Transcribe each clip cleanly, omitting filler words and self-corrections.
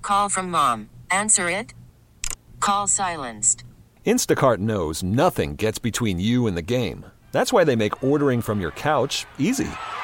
Call from mom. Answer it. Call silenced. Instacart knows nothing gets between you and the game. That's why they make ordering from your couch easy.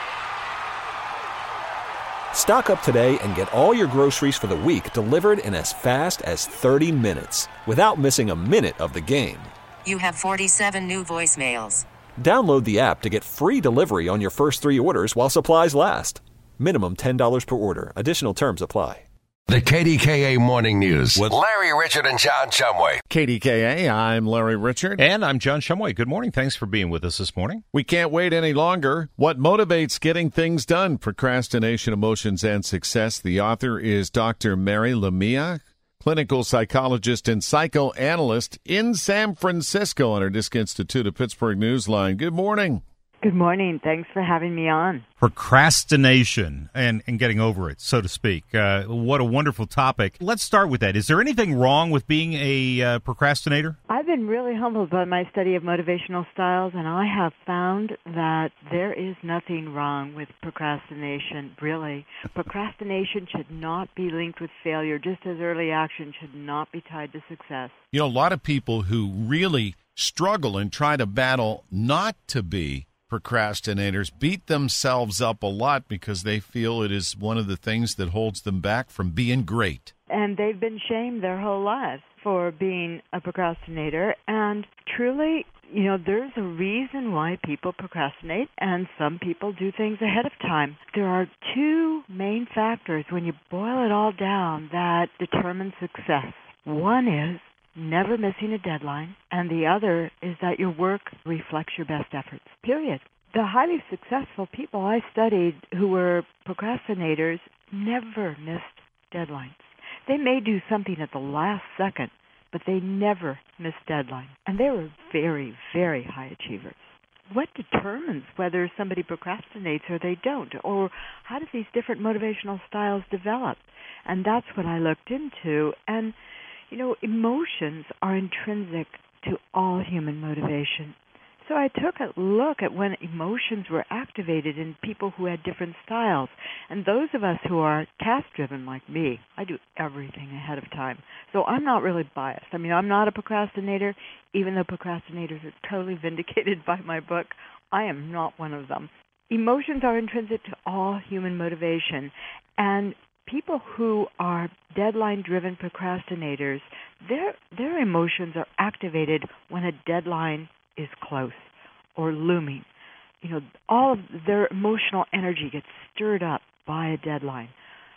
Stock up today and get all your groceries for the week delivered in as fast as 30 minutes without missing a minute of the game. You have 47 new voicemails. Download the app to get free delivery on your first 3 orders while supplies last. Minimum $10 per order. Additional terms apply. The KDKA Morning News with Larry Richard and John Shumway. KDKA, I'm Larry Richard. And I'm John Shumway. Good morning. Thanks for being with us this morning. We can't wait any longer. What motivates getting things done? Procrastination, Emotions, and Success. The author is Dr. Mary Lamia, clinical psychologist and psychoanalyst in San Francisco on our Disc Institute of Pittsburgh Newsline. Good morning. Good morning. Thanks for having me on. Procrastination and getting over it, so to speak. What a wonderful topic. Let's start with that. Is there anything wrong with being a procrastinator? I've been really humbled by my study of motivational styles, and I have found that there is nothing wrong with procrastination, really. Procrastination should not be linked with failure, just as early action should not be tied to success. You know, a lot of people who really struggle and try to battle not to be procrastinators beat themselves up a lot because they feel it is one of the things that holds them back from being great. And they've been shamed their whole lives for being a procrastinator. And truly, you know, there's a reason why people procrastinate, and some people do things ahead of time. There are 2 main factors when you boil it all down that determine success. One is never missing a deadline, and the other is that your work reflects your best efforts, period. The highly successful people I studied who were procrastinators never missed deadlines. They may do something at the last second, but they never missed deadlines. And they were very, very high achievers. What determines whether somebody procrastinates or they don't? Or how do these different motivational styles develop? And that's what I looked into. And you know, emotions are intrinsic to all human motivation. So I took a look at when emotions were activated in people who had different styles. And those of us who are task-driven like me, I do everything ahead of time. So I'm not really biased. I mean, I'm not a procrastinator, even though procrastinators are totally vindicated by my book. I am not one of them. Emotions are intrinsic to all human motivation. And people who are deadline-driven procrastinators, their emotions are activated when a deadline is close or looming. You know, all of their emotional energy gets stirred up by a deadline.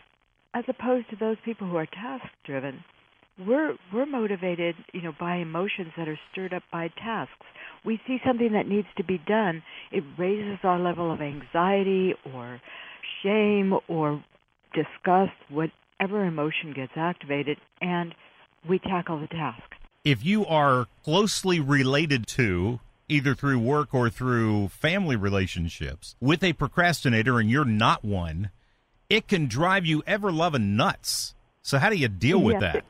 As opposed to those people who are task-driven, we're motivated, you know, by emotions that are stirred up by tasks. We see something that needs to be done. It raises our level of anxiety or shame or disgust, whatever emotion gets activated, and we tackle the task. If you are closely related to, either through work or through family relationships, with a procrastinator and you're not one, it can drive you ever-loving nuts. So how do you deal with that?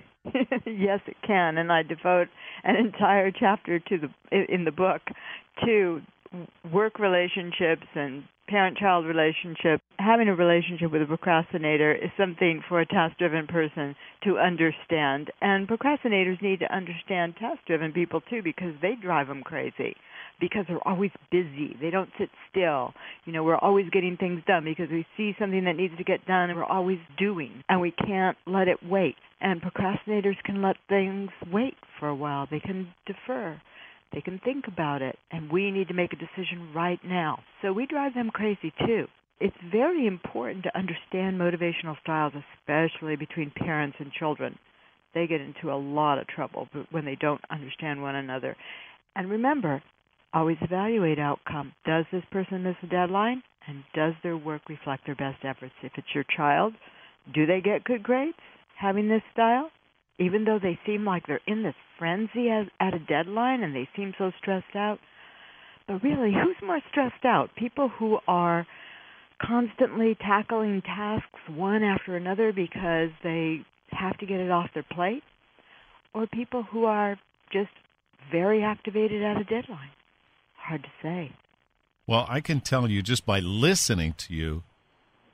Yes, it can, and I devote an entire chapter in the book to work relationships and parent-child relationship. Having a relationship with a procrastinator is something for a task-driven person to understand. And procrastinators need to understand task-driven people, too, because they drive them crazy, because they're always busy. They don't sit still. You know, we're always getting things done because we see something that needs to get done, and we're always doing, and we can't let it wait. And procrastinators can let things wait for a while. They can defer. They can think about it, and we need to make a decision right now. So we drive them crazy, too. It's very important to understand motivational styles, especially between parents and children. They get into a lot of trouble when they don't understand one another. And remember, always evaluate outcome. Does this person miss a deadline? And does their work reflect their best efforts? If it's your child, do they get good grades having this style? Even though they seem like they're in this frenzy at a deadline and they seem so stressed out. But really, who's more stressed out? People who are constantly tackling tasks one after another because they have to get it off their plate? Or people who are just very activated at a deadline? Hard to say. Well, I can tell you just by listening to you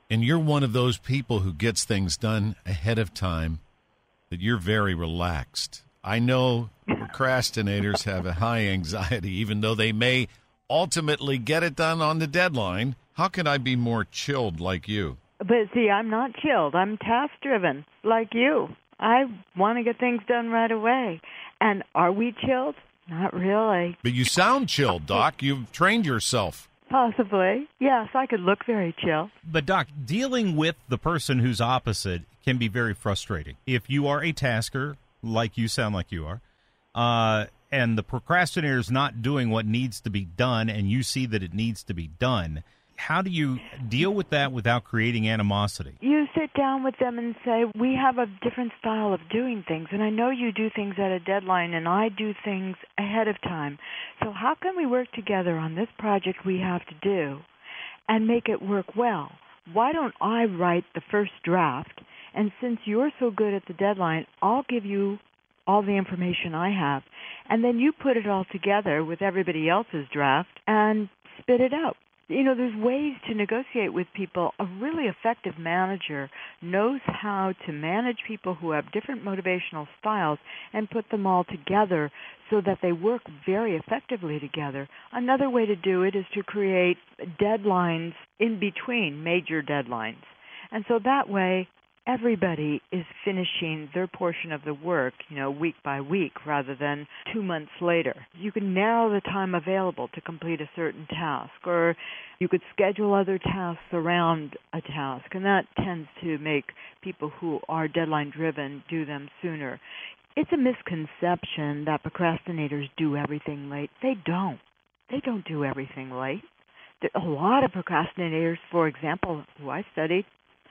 And you're one of those people who gets things done ahead of time, that you're very relaxed. I know procrastinators have a high anxiety, even though they may ultimately get it done on the deadline. How can I be more chilled like you? But see, I'm not chilled. I'm task-driven, like you. I want to get things done right away. And are we chilled? Not really. But you sound chilled, Doc. You've trained yourself. Possibly. Yes, I could look very chill. But, Doc, dealing with the person who's opposite can be very frustrating. If you are a tasker, like you sound like you are, and the procrastinator is not doing what needs to be done, and you see that it needs to be done, how do you deal with that without creating animosity? You sit down with them and say, we have a different style of doing things, and I know you do things at a deadline, and I do things ahead of time. So how can we work together on this project we have to do and make it work well? Why don't I write the first draft, and since you're so good at the deadline, I'll give you all the information I have, and then you put it all together with everybody else's draft and spit it out. You know, there's ways to negotiate with people. A really effective manager knows how to manage people who have different motivational styles and put them all together so that they work very effectively together. Another way to do it is to create deadlines in between major deadlines. And so that way, everybody is finishing their portion of the work, week by week rather than 2 months later. You can narrow the time available to complete a certain task, or you could schedule other tasks around a task, and that tends to make people who are deadline-driven do them sooner. It's a misconception that procrastinators do everything late. They don't. They don't do everything late. A lot of procrastinators, for example, who I studied,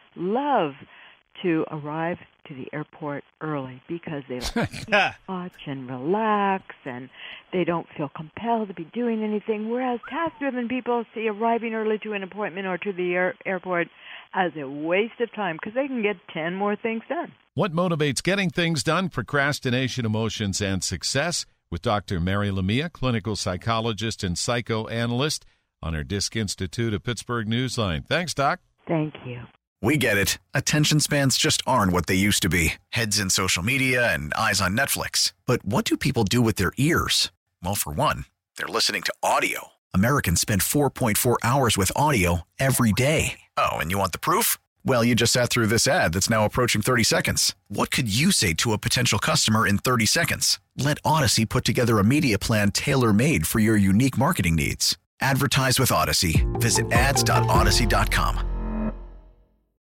love to arrive to the airport early because they like to watch and relax, and they don't feel compelled to be doing anything, whereas task-driven people see arriving early to an appointment or to the airport as a waste of time because they can get 10 more things done. What motivates getting things done? Procrastination, emotions, and success with Dr. Mary Lamia, clinical psychologist and psychoanalyst on our Disc Institute of Pittsburgh Newsline. Thanks, Doc. Thank you. We get it. Attention spans just aren't what they used to be. Heads in social media and eyes on Netflix. But what do people do with their ears? Well, for one, they're listening to audio. Americans spend 4.4 hours with audio every day. Oh, and you want the proof? Well, you just sat through this ad that's now approaching 30 seconds. What could you say to a potential customer in 30 seconds? Let Odyssey put together a media plan tailor-made for your unique marketing needs. Advertise with Odyssey. Visit ads.odyssey.com.